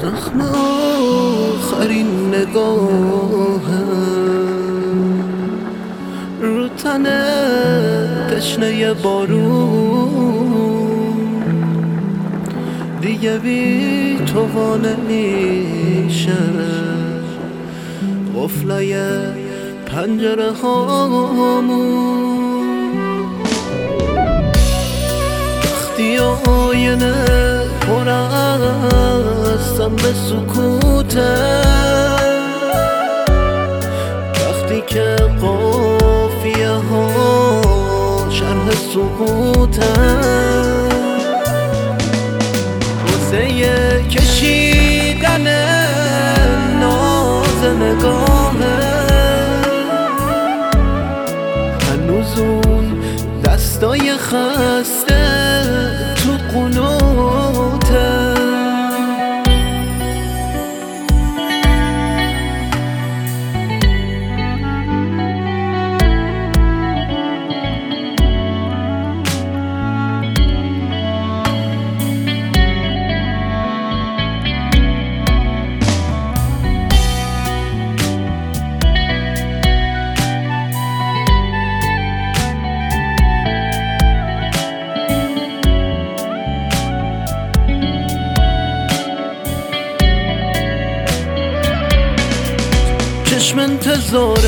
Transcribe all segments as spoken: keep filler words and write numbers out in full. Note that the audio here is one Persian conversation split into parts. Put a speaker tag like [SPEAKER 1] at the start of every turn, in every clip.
[SPEAKER 1] زخم آخرین نگاهم رو تن تشنه بارون، دیگه بی تو وا نمیشه قفلای پنجره هامون. وقتی آینه پر هستم به سکوته، وقتی که قافیه ها شرح سقوطه، واسه کشیدن ناز نگاهه، هنوز اون دستای خسته تو قنوته. چشم انتظار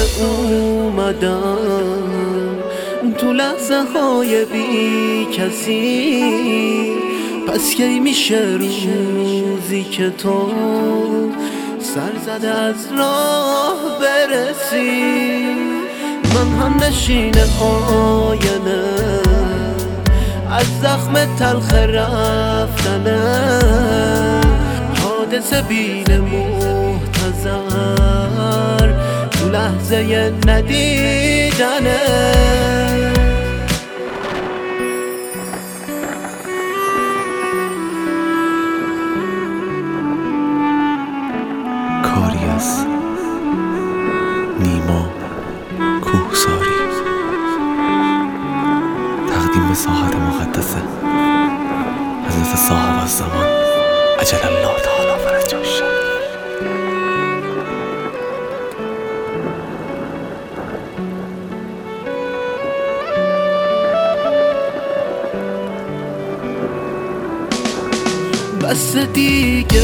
[SPEAKER 1] اومدم تو لحظه های بی کسی، پس کی میشه روزی که تو سر زده از راه برسی؟ من هم نشین آینه از زخم تلخ رفتنه، حادثه بین محتضر تو لحظه ندیدنه.
[SPEAKER 2] کاری از نیما کوهساری، تقدیم به ساحت مقدسه حضرت صاحب الزمان عجل الله تعالی فرجش.
[SPEAKER 1] بس دیگه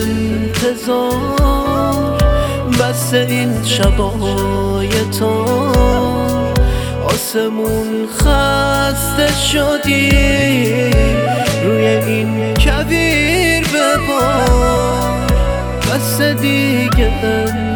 [SPEAKER 1] انتظار، بس این شبای تار، آسمون خسته شدی روی این کویر ببار. بس دیگه